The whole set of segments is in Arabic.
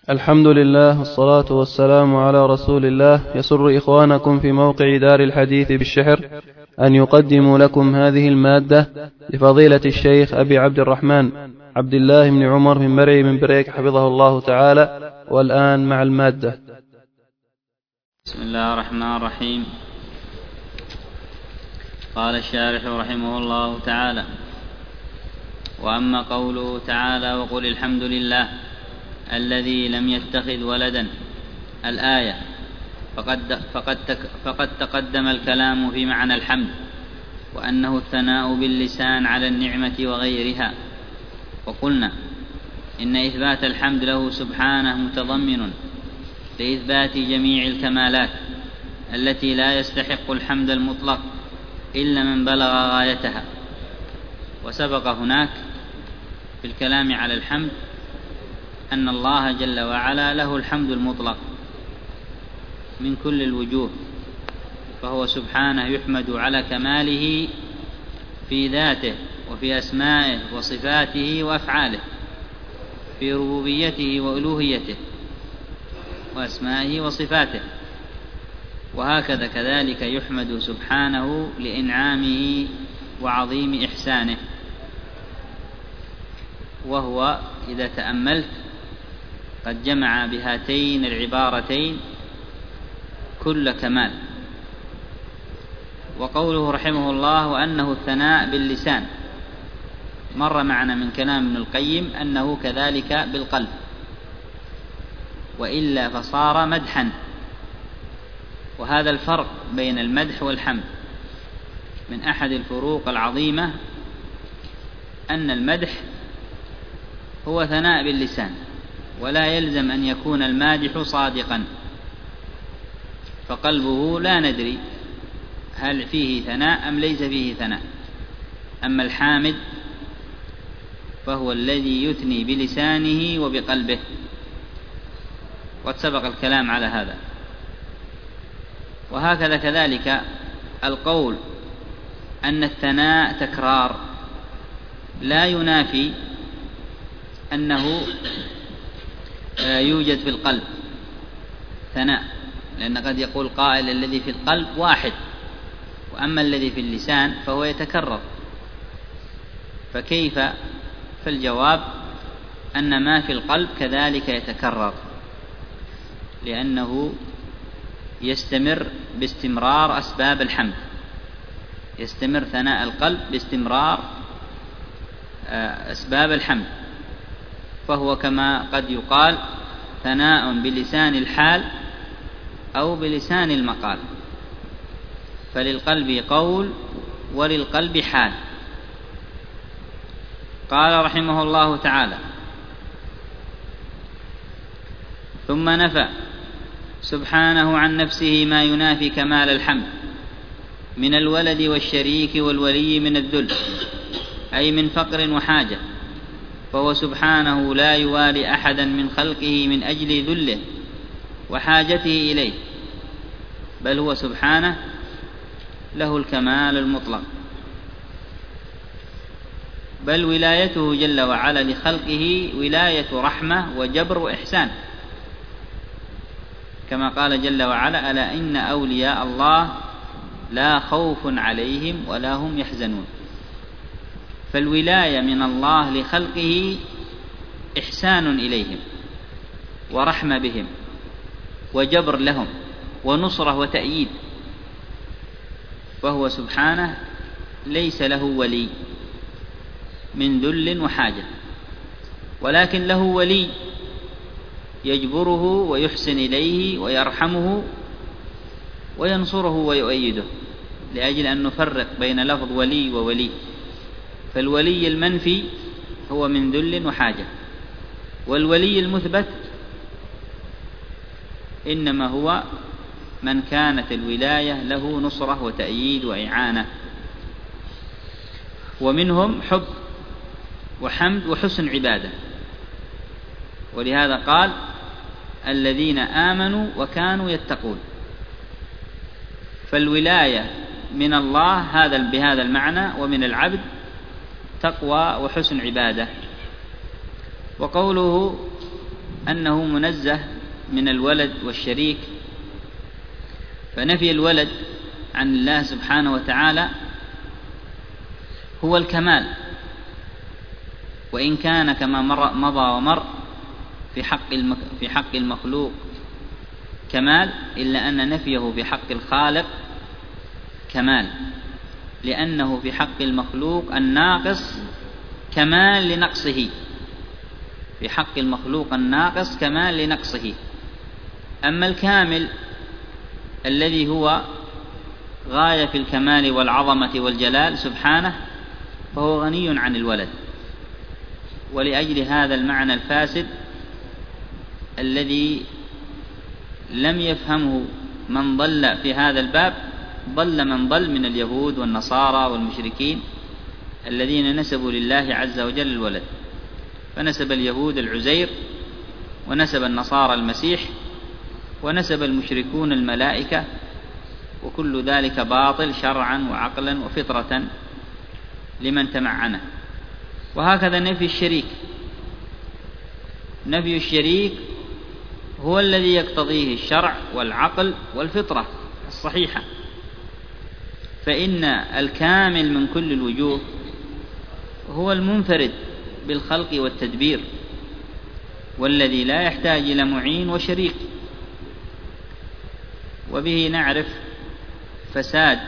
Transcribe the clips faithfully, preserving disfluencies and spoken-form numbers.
الحمد لله والصلاة والسلام على رسول الله. يسر إخوانكم في موقع دار الحديث بالشحر أن يقدموا لكم هذه المادة لفضيلة الشيخ أبي عبد الرحمن عبد الله بن عمر بن مرعي من بريك حفظه الله تعالى. والآن مع المادة. بسم الله الرحمن الرحيم. قال الشارح رحمه الله تعالى: وأما قوله تعالى: وقل الحمد لله الذي لم يتخذ ولدا، الآية، فقد, فقد, فقد تقدم الكلام في معنى الحمد، وأنه الثناء باللسان على النعمة وغيرها. وقلنا إن إثبات الحمد له سبحانه متضمن لإثبات جميع الكمالات التي لا يستحق الحمد المطلق إلا من بلغ غايتها. وسبق هناك في الكلام على الحمد أن الله جل وعلا له الحمد المطلق من كل الوجوه، فهو سبحانه يحمد على كماله في ذاته وفي أسمائه وصفاته وأفعاله، في ربوبيته وألوهيته وأسمائه وصفاته. وهكذا كذلك يحمد سبحانه لإنعامه وعظيم إحسانه. وهو إذا تأملت قد جمع بهاتين العبارتين كل كمال. وقوله رحمه الله وأنه الثناء باللسان، مر معنا من كلام ابن القيم أنه كذلك بالقلب، وإلا فصار مدحا. وهذا الفرق بين المدح والحمد من أحد الفروق العظيمة، أن المدح هو ثناء باللسان، ولا يلزم أن يكون المادح صادقا، فقلبه لا ندري هل فيه ثناء أم ليس فيه ثناء. أما الحامد فهو الذي يثني بلسانه وبقلبه، وقد سبق الكلام على هذا. وهكذا كذلك القول أن الثناء تكرار لا ينافي أنه يوجد في القلب ثناء، لأن قد يقول قائل الذي في القلب واحد، وأما الذي في اللسان فهو يتكرر. فكيف؟ فالجواب أن ما في القلب كذلك يتكرر، لأنه يستمر باستمرار أسباب الحمد، يستمر ثناء القلب باستمرار أسباب الحمد. فهو كما قد يقال ثناء بلسان الحال أو بلسان المقال، فللقلب قول وللقلب حال. قال رحمه الله تعالى: ثم نفى سبحانه عن نفسه ما ينافي كمال الحمد من الولد والشريك والولي من الذل، أي من فقر وحاجة، فهو سبحانه لا يوالي أحدا من خلقه من أجل ذله وحاجته إليه، بل هو سبحانه له الكمال المطلق. بل ولايته جل وعلا لخلقه ولاية رحمة وجبر وإحسان، كما قال جل وعلا: ألا إن أولياء الله لا خوف عليهم ولا هم يحزنون. فالولاية من الله لخلقه إحسان إليهم ورحمة بهم وجبر لهم ونصرة وتأييد. فهو سبحانه ليس له ولي من ذل وحاجة، ولكن له ولي يجبره ويحسن إليه ويرحمه وينصره ويؤيده، لأجل أن نفرق بين لفظ ولي وولي. فالولي المنفي هو من ذل وحاجة، والولي المثبت إنما هو من كانت الولاية له نصرة وتأييد وإعانة. ومنهم حب وحمد وحسن عبادة، ولهذا قال: الذين آمنوا وكانوا يتقون. فالولاية من الله هذا بهذا المعنى، ومن العبد تقوى وحسن عبادة. وقوله أنه منزه من الولد والشريك، فنفي الولد عن الله سبحانه وتعالى هو الكمال، وإن كان كما مضى ومر في حق في حق المخلوق كمال، إلا أن نفيه في حق الخالق كمال، لأنه في حق المخلوق الناقص كمال لنقصه، في حق المخلوق الناقص كمال لنقصه. أما الكامل الذي هو غاية في الكمال والعظمة والجلال سبحانه فهو غني عن الولد. ولأجل هذا المعنى الفاسد الذي لم يفهمه من ضل في هذا الباب، ضل من ضل من اليهود والنصارى والمشركين الذين نسبوا لله عز وجل الولد، فنسب اليهود العزير، ونسب النصارى المسيح، ونسب المشركون الملائكة، وكل ذلك باطل شرعا وعقلا وفطرة لمن تمعنه. وهكذا نفي الشريك، نفي الشريك هو الذي يقتضيه الشرع والعقل والفطرة الصحيحة، فإن الكامل من كل الوجوه هو المنفرد بالخلق والتدبير، والذي لا يحتاج إلى معين وشريك. وبه نعرف فساد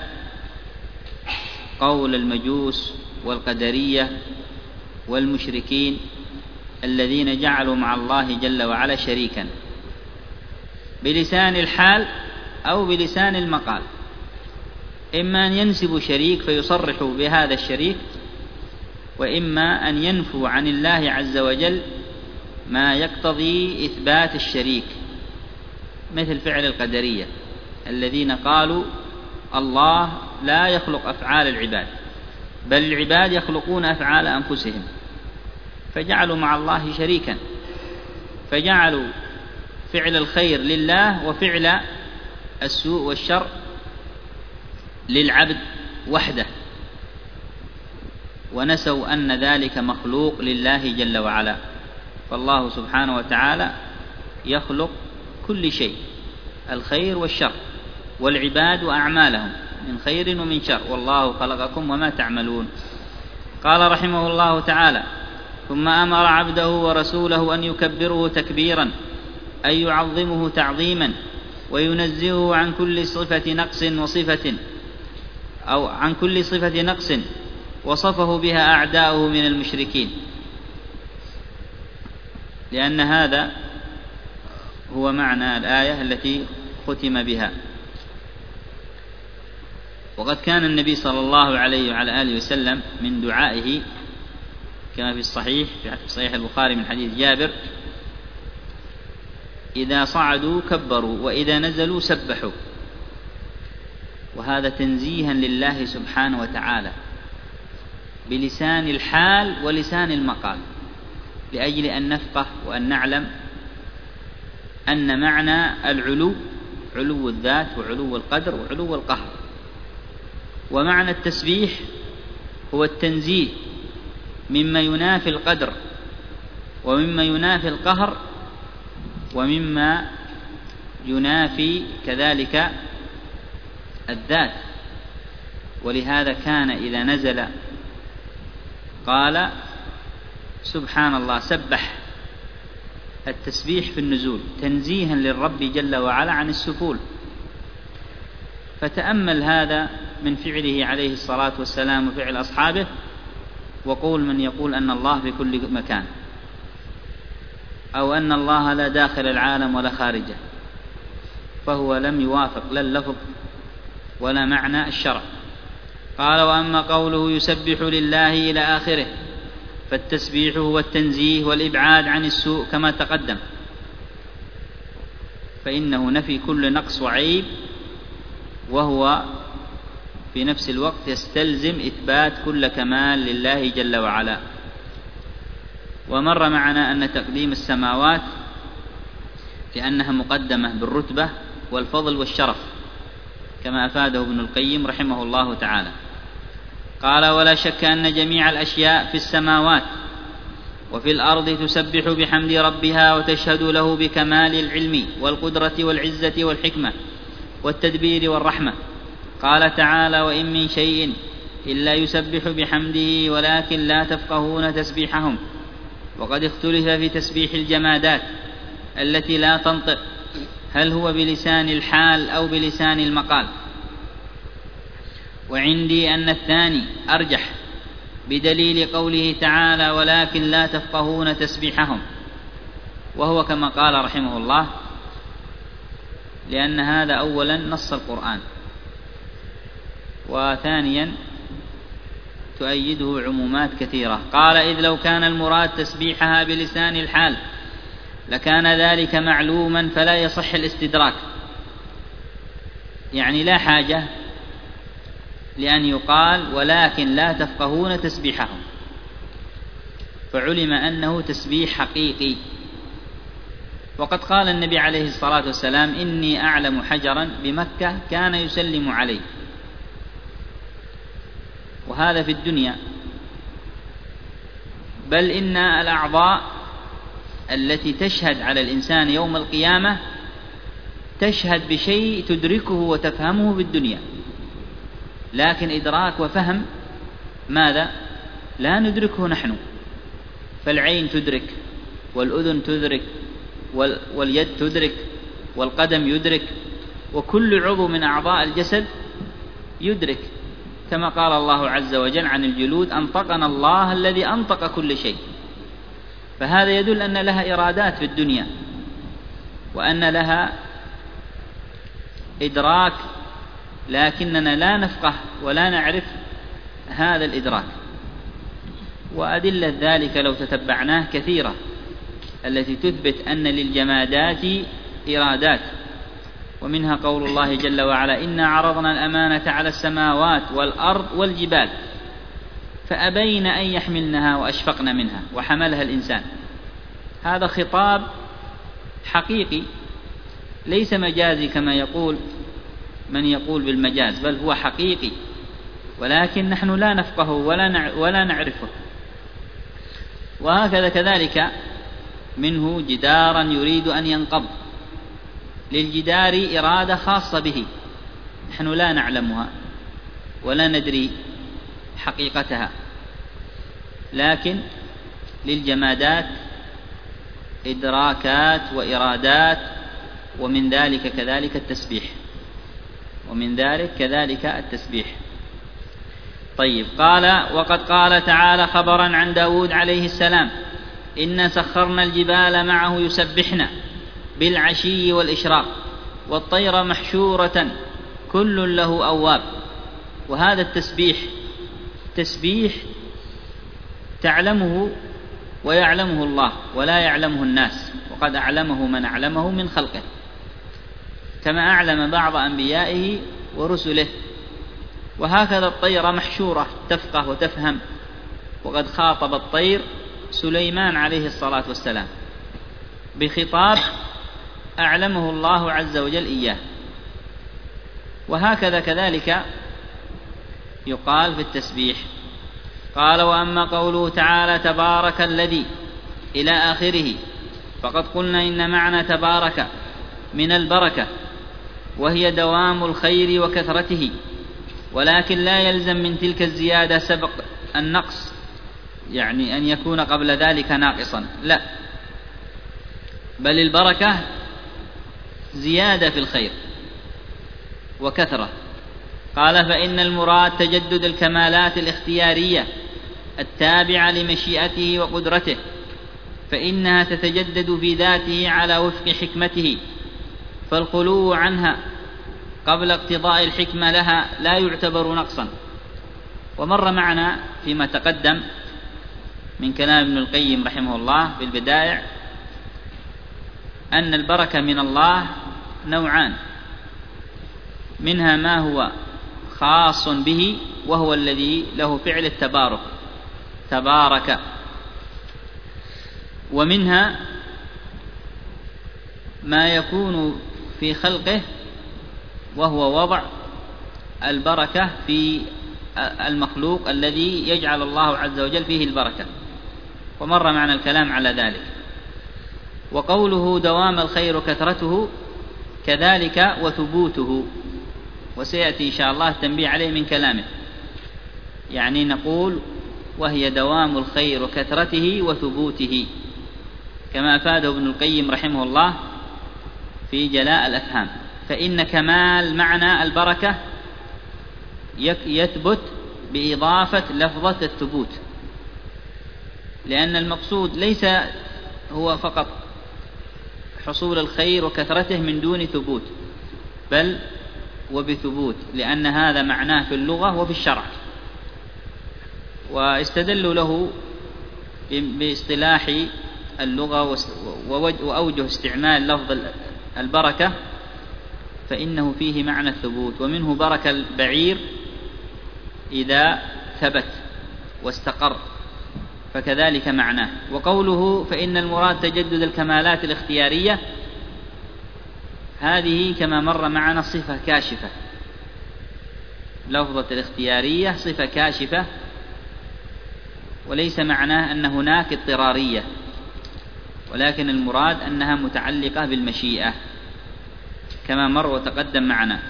قول المجوس والقدرية والمشركين الذين جعلوا مع الله جل وعلا شريكا بلسان الحال أو بلسان المقال، إما أن ينسبوا شريك فيصرحوا بهذا الشريك، وإما أن ينفوا عن الله عز وجل ما يقتضي إثبات الشريك، مثل فعل القدرية الذين قالوا الله لا يخلق أفعال العباد، بل العباد يخلقون أفعال أنفسهم، فجعلوا مع الله شريكا، فجعلوا فعل الخير لله وفعل السوء والشر للعبد وحده، ونسوا أن ذلك مخلوق لله جل وعلا. فالله سبحانه وتعالى يخلق كل شيء، الخير والشر، والعباد أعمالهم من خير ومن شر، والله خلقكم وما تعملون. قال رحمه الله تعالى: ثم أمر عبده ورسوله أن يكبره تكبيرا، أي يعظمه تعظيما، وينزهه عن كل صفة نقص وصفة أو عن كل صفة نقص وصفه بها أعداؤه من المشركين، لأن هذا هو معنى الآية التي ختم بها. وقد كان النبي صلى الله عليه وعلى آله وسلم من دعائه كما في الصحيح في صحيح البخاري من حديث جابر: إذا صعدوا كبروا وإذا نزلوا سبحوا. وهذا تنزيها لله سبحانه وتعالى بلسان الحال ولسان المقال، لأجل أن نفقه وأن نعلم أن معنى العلو علو الذات وعلو القدر وعلو القهر، ومعنى التسبيح هو التنزيه مما ينافي القدر ومما ينافي القهر ومما ينافي كذلك الذات. ولهذا كان إذا نزل قال سبحان الله، سبح، التسبيح في النزول تنزيها للرب جل وعلا عن السفول. فتأمل هذا من فعله عليه الصلاة والسلام وفعل أصحابه، وقول من يقول أن الله في كل مكان، أو أن الله لا داخل العالم ولا خارجه، فهو لم يوافق لا اللفظ ولا معنى الشرع. قال: وأما قوله يسبح لله إلى آخره، فالتسبيح هو التنزيه والإبعاد عن السوء كما تقدم، فإنه نفي كل نقص وعيب، وهو في نفس الوقت يستلزم إثبات كل كمال لله جل وعلا. ومر معنا أن تقديم السماوات لأنها مقدمة بالرتبة والفضل والشرف، كما أفاده ابن القيم رحمه الله تعالى. قال: ولا شك أن جميع الأشياء في السماوات وفي الأرض تسبح بحمد ربها وتشهد له بكمال العلم والقدرة والعزة والحكمة والتدبير والرحمة. قال تعالى: وإن من شيء إلا يسبح بحمده ولكن لا تفقهون تسبيحهم. وقد اختلف في تسبيح الجمادات التي لا تنطق، هل هو بلسان الحال أو بلسان المقال؟ وعندي أن الثاني أرجح، بدليل قوله تعالى: ولكن لا تفقهون تسبيحهم، وهو كما قال رحمه الله، لأن هذا أولا نص القرآن، وثانيا تؤيده عمومات كثيرة. قال: إذ لو كان المراد تسبيحها بلسان الحال لكان ذلك معلوما فلا يصح الاستدراك، يعني لا حاجة لأن يقال ولكن لا تفقهون تسبيحهم، فعلم أنه تسبيح حقيقي. وقد قال النبي عليه الصلاة والسلام: إني أعلم حجرا بمكة كان يسلم عليه. وهذا في الدنيا، بل إن الأعضاء التي تشهد على الإنسان يوم القيامة تشهد بشيء تدركه وتفهمه في الدنيا، لكن إدراك وفهم ماذا؟ لا ندركه نحن. فالعين تدرك، والأذن تدرك، واليد تدرك، والقدم يدرك، وكل عضو من أعضاء الجسد يدرك، كما قال الله عز وجل عن الجلود: أنطقنا الله الذي أنطق كل شيء. فهذا يدل أن لها إرادات في الدنيا، وأن لها إدراك، لكننا لا نفقه ولا نعرف هذا الإدراك. وأدلة ذلك لو تتبعناه كثيرة، التي تثبت أن للجمادات إرادات، ومنها قول الله جل وعلا: إنا عرضنا الأمانة على السماوات والأرض والجبال فأبين أن يحملنها وأشفقن منها وحملها الإنسان. هذا خطاب حقيقي ليس مجازي كما يقول من يقول بالمجاز، بل هو حقيقي، ولكن نحن لا نفقه ولا ولا نعرفه. وهكذا كذلك منه جدارا يريد أن ينقض، للجدار إرادة خاصة به نحن لا نعلمها ولا ندري حقيقتها، لكن للجمادات إدراكات وإرادات، ومن ذلك كذلك التسبيح ومن ذلك كذلك التسبيح. طيب، قال: وقد قال تعالى خبرا عن داود عليه السلام: إنا سخرنا الجبال معه يسبحن بالعشي والإشراق والطير محشورة كل له أواب. وهذا التسبيح تسبيح تعلمه ويعلمه الله ولا يعلمه الناس، وقد أعلمه من أعلمه من خلقه، كما أعلم بعض أنبيائه ورسله. وهكذا الطير محشورة تفقه وتفهم، وقد خاطب الطير سليمان عليه الصلاة والسلام بخطاب أعلمه الله عز وجل إياه. وهكذا كذلك يقال في التسبيح. قال: وأما قوله تعالى تبارك الذي إلى آخره، فقد قلنا إن معنى تبارك من البركة، وهي دوام الخير وكثرته، ولكن لا يلزم من تلك الزيادة سبق النقص، يعني أن يكون قبل ذلك ناقصا، لا، بل البركة زيادة في الخير وكثرة. قال: فإن المراد تجدد الكمالات الاختيارية التابعة لمشيئته وقدرته، فإنها تتجدد في ذاته على وفق حكمته، فالخلو عنها قبل اقتضاء الحكمة لها لا يعتبر نقصا. ومر معنا فيما تقدم من كلام ابن القيم رحمه الله في البدائع أن البركة من الله نوعان، منها ما هو خاص به وهو الذي له فعل التبارك تبارك، ومنها ما يكون في خلقه وهو وضع البركة في المخلوق الذي يجعل الله عز وجل فيه البركة. ومر معنا الكلام على ذلك. وقوله دوام الخير كثرته كذلك وثبوته، وسيأتي إن شاء الله التنبيه عليه من كلامه. يعني نقول وهي دوام الخير كثرته وثبوته، كما أفاده ابن القيم رحمه الله في جلاء الأفهام. فإن كمال معنى البركة يثبت بإضافة لفظة الثبوت، لأن المقصود ليس هو فقط حصول الخير وكثرته من دون ثبوت، بل وبثبوت، لأن هذا معناه في اللغة وفي الشرع. واستدلوا له باصطلاح اللغة وأوجه استعمال لفظ البركة، فإنه فيه معنى الثبوت، ومنه بركة البعير إذا ثبت واستقر، فكذلك معناه. وقوله فإن المراد تجدد الكمالات الاختيارية، هذه كما مر معنا صفة كاشفة، لفظة الاختيارية صفة كاشفة، وليس معناه أن هناك اضطرارية، ولكن المراد أنها متعلقة بالمشيئة كما مر وتقدم معنا.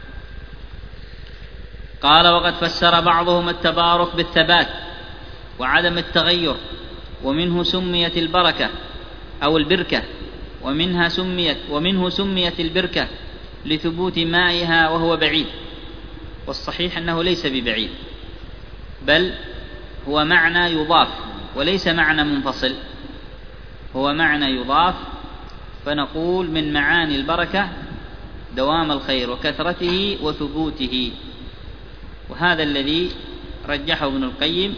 قال وقد فسر بعضهم التبارك بالثبات وعدم التغير، ومنه سميت البركة أو البركة، ومنها سميت ومنه سميت البركة لثبوت مائها وهو بعيد. والصحيح أنه ليس ببعيد، بل هو معنى يضاف وليس معنى منفصل، هو معنى يضاف. فنقول من معاني البركة دوام الخير وكثرته وثبوته، وهذا الذي رجحه ابن القيم،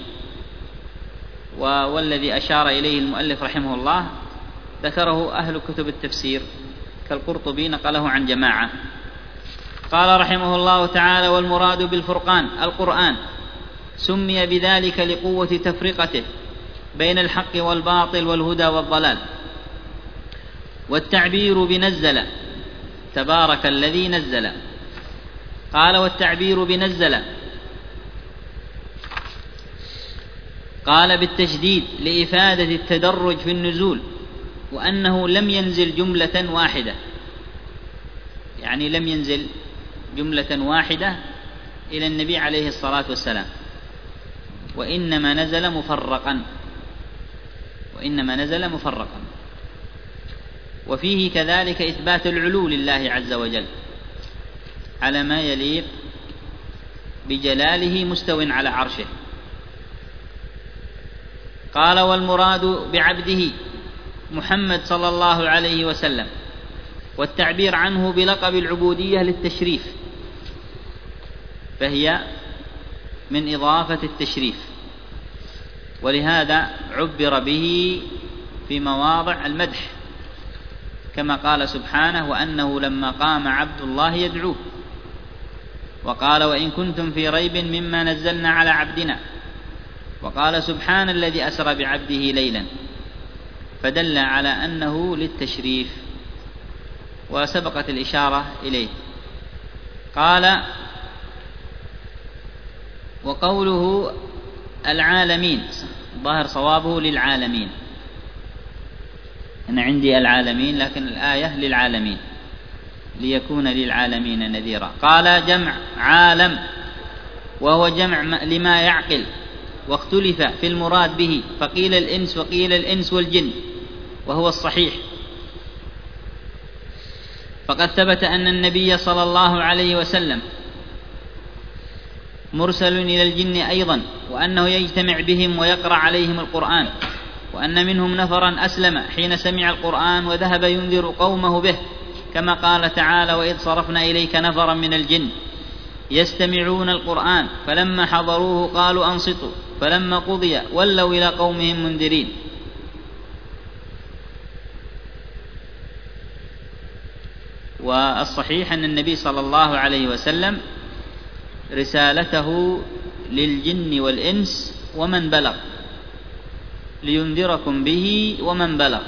والذي أشار إليه المؤلف رحمه الله ذكره أهل كتب التفسير كالقرطبي، نقله عن جماعة. قال رحمه الله تعالى والمراد بالفرقان القرآن، سمي بذلك لقوة تفرقته بين الحق والباطل والهدى والضلال. والتعبير بنزل تبارك الذي نزل، قال والتعبير بنزل قال بالتشديد لإفادة التدرج في النزول، وأنه لم ينزل جملة واحدة، يعني لم ينزل جملة واحدة إلى النبي عليه الصلاة والسلام، وإنما نزل مفرقا وإنما نزل مفرقا وفيه كذلك إثبات العلو لله عز وجل على ما يليق بجلاله مستو على عرشه. قال والمراد بعبده محمد صلى الله عليه وسلم، والتعبير عنه بلقب العبودية للتشريف، فهي من إضافة التشريف، ولهذا عبر به في مواضع المدح، كما قال سبحانه وأنه لما قام عبد الله يدعوه، وقال وإن كنتم في ريب مما نزلنا على عبدنا، وقال سبحان الذي أسرى بعبده ليلا، فدل على أنه للتشريف، وسبقت الإشارة إليه. قال وقوله العالمين، ظاهر صوابه للعالمين، أنا عندي العالمين لكن الآية للعالمين، ليكون للعالمين نذيرا. قال جمع عالم، وهو جمع لما يعقل، واختلف في المراد به، فقيل الإنس وقيل الإنس والجن، وهو الصحيح. فقد ثبت أن النبي صلى الله عليه وسلم مرسل إلى الجن أيضا، وأنه يجتمع بهم ويقرأ عليهم القرآن، وأن منهم نفرا أسلم حين سمع القرآن وذهب ينذر قومه به، كما قال تعالى وإذ صرفنا إليك نفرا من الجن يستمعون القرآن فلما حضروه قالوا أنصتوا فلما قضي ولوا إلى قومهم منذرين. والصحيح أن النبي صلى الله عليه وسلم رسالته للجن والإنس ومن بلغ، لينذركم به ومن بلغ،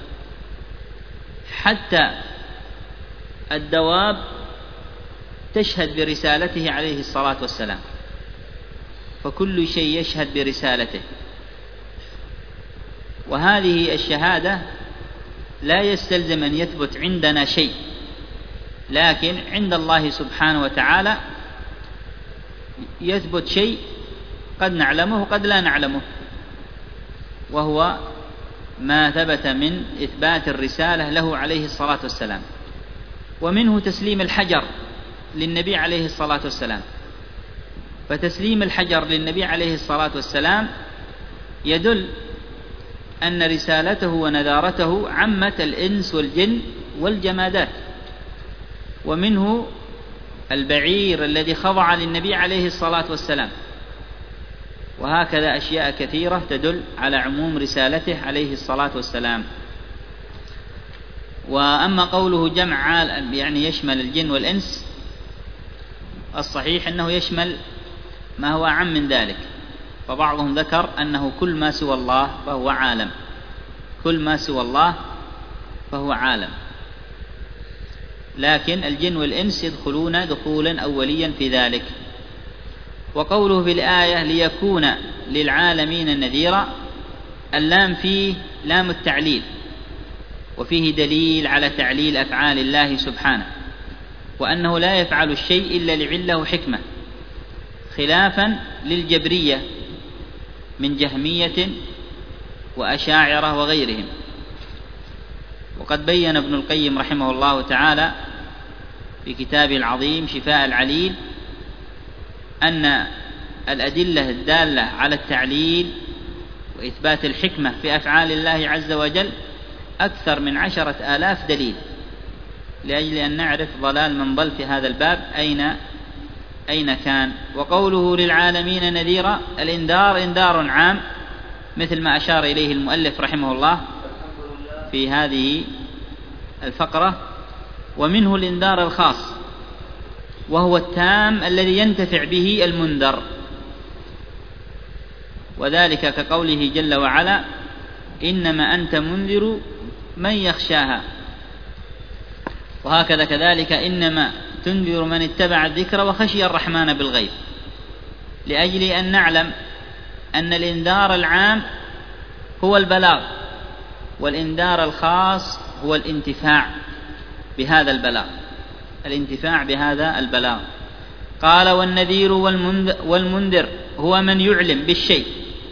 حتى الدواب تشهد برسالته عليه الصلاة والسلام، فكل شيء يشهد برسالته. وهذه الشهادة لا يستلزم أن يثبت عندنا شيء، لكن عند الله سبحانه وتعالى يثبت شيء قد نعلمه وقد لا نعلمه، وهو ما ثبت من إثبات الرسالة له عليه الصلاة والسلام. ومنه تسليم الحجر للنبي عليه الصلاة والسلام، فتسليم الحجر للنبي عليه الصلاة والسلام يدل أن رسالته ونذارته عمت الإنس والجن والجمادات. ومنه البعير الذي خضع للنبي عليه الصلاة والسلام، وهكذا أشياء كثيرة تدل على عموم رسالته عليه الصلاة والسلام. وأما قوله جمع يعني يشمل الجن والإنس، الصحيح أنه يشمل ما هو أعم من ذلك، فبعضهم ذكر أنه كل ما سوى الله فهو عالم، كل ما سوى الله فهو عالم، لكن الجن والإنس يدخلون دخولا أوليا في ذلك. وقوله في الآية ليكون للعالمين نذيرا، اللام فيه لام التعليل، وفيه دليل على تعليل أفعال الله سبحانه، وأنه لا يفعل الشيء إلا لعله حكمة، خلافا للجبرية من جهمية وأشاعرة وغيرهم. وقد بين ابن القيم رحمه الله تعالى في كتابه العظيم شفاء العليل أن الأدلة الدالة على التعليل وإثبات الحكمة في أفعال الله عز وجل أكثر من عشرة آلاف دليل، لأجل أن نعرف ضلال من ضل في هذا الباب أين أين كان. وقوله للعالمين نذيرا، الإنذار إنذار عام مثل ما أشار إليه المؤلف رحمه الله في هذه الفقرة. ومنه الإنذار الخاص، وهو التام الذي ينتفع به المنذر، وذلك كقوله جل وعلا إنما أنت منذر من يخشاها. وهكذا كذلك إنما تنذر من اتبع الذكر وخشي الرحمن بالغيب، لأجل أن نعلم أن الإنذار العام هو البلاغ، والإنذار الخاص هو الانتفاع بهذا البلاغ، الانتفاع بهذا البلاغ. قال والنذير والمنذر هو من يعلم بالشيء،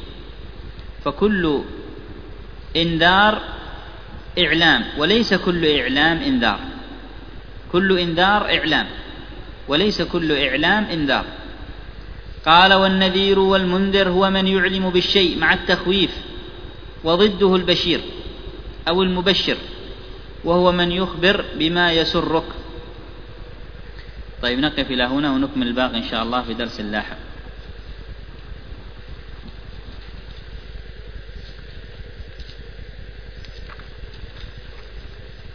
فكل إنذار إعلام وليس كل إعلام إنذار، كل إنذار إعلام وليس كل إعلام إنذار. قال والنذير والمنذر هو من يعلم بالشيء مع التخويف، وضده البشير أو المبشر، وهو من يخبر بما يسرك. طيب نقف إلى هنا ونكمل الباقي إن شاء الله في درس لاحق.